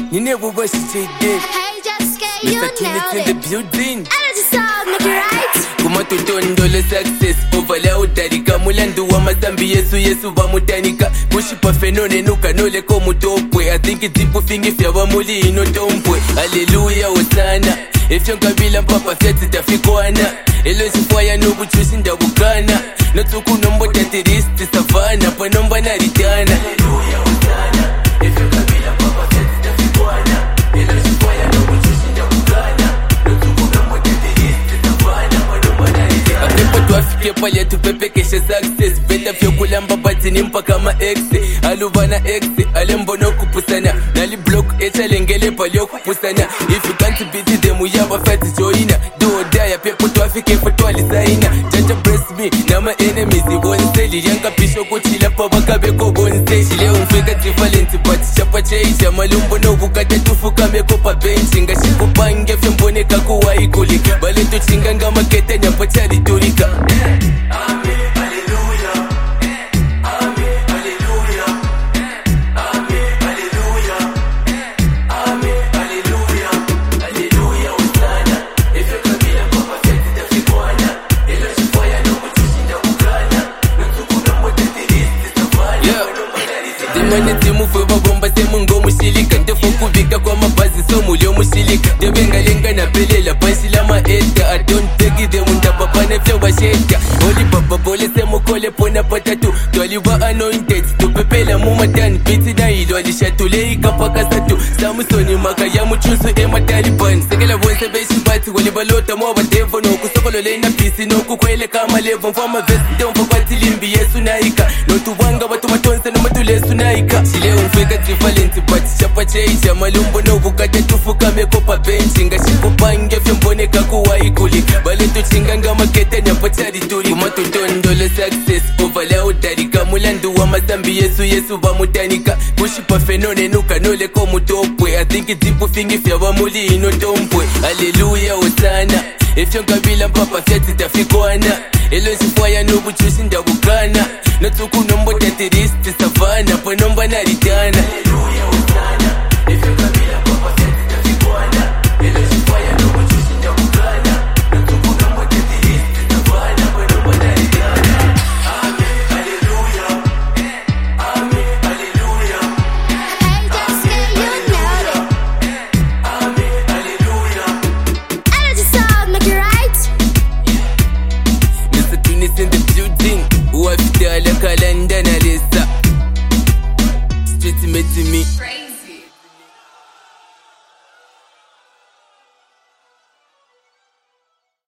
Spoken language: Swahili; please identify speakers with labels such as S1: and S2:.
S1: You never wash it dead.
S2: Hey, just get you
S1: Mr. Kenneth in the building.
S2: Energy sound, make it right.
S1: Kuma tutondole success overla utarika mulandu wa mazambi yesu bamutanika kushipa fenone nuka nole ko mutopwe I think it's fingi fya bamuli ino tompwe hallelujah osana ifyo nkabila mpapa fyatsi tafikwana elo sifwaya nobuchusi ndabukana notsuku nombota tiristi savana panomba naritana hallelujah osana ifyo nkabila mpapa fyatsi tafikwana elo sifwaya nobuchusi ndabukana notsuku nombota tiristi savana panomba naritana apepo twafike pale tupepekeshe success beta fyo kulamba batini mpaka ma ex aluvana ex alembono kupusana nali block echalengele pale kupusana if you can't beat them uyaba fati joina do die pepo twafike fatwali saina jaja bless me na my enemies bonse liyanka pisho kuchila pa bakabeko bonse chile umfika different but chapa cheisha malumbo no bukata tufuka meko pa bench ngashikupange fyemboneka kuwa ikuli bale tuchinga ngama kete nyapa chali turika amen hallelujah amen hallelujah amen hallelujah amen hallelujah hallelujah usana ifyo kabila papa feti tafikwana ilo shifaya no muchishinda ukana nutukuna motetiristi safari dimane timufe bagomba semungo mushilika ndefo kubika kwa mabazi somulyo mushilika debengalenga napelela panshi la maeta I don't take it munda papa nefyo basheta oli papa bole semukole pona patatu twaliwa anointed tupepela mumatani biti na ilo alishatule ikapaka satu samusoni maka ya muchusu emataliban sekela bonse beshibati walibalota mwa devo nokusokolola ina pisi nokukwele kama levo mfama vesti ndomfa kwatilimbi yesu naika notuwanga batu matonse nomatulesu naika chile umfika different but chapa cheisha malumbo nobukata tufuka meko pa benchi ngashikupange fyemboneka kuwa ikuli bale tuchinga ngama kete nyapa chari turi kuma tutondole success overla utarika mulandu wa mazambi yesu bamutanika kushipa fenone nuka nole ko mutopwe I think it's fingi fya bamuli ino tompwe hallelujah osana ifyo nkabila mpapa fyatsi tafikwana elo sifwaya nobuchusi ndabukana notsuku nombota tiristi savana panomba naritana hallelujah osana ifyo nkabila mpapa fyatsi tafikwana elo sifwaya nobuchusi ndabukana notsuku nombota tiristi savana panomba naritana amen hallelujah amen hallelujah
S2: Hey, just get you
S1: amen hallelujah
S2: Energy sound, make it right.
S1: Mr. Tunis in the building wafitala kalanda na lesa street met me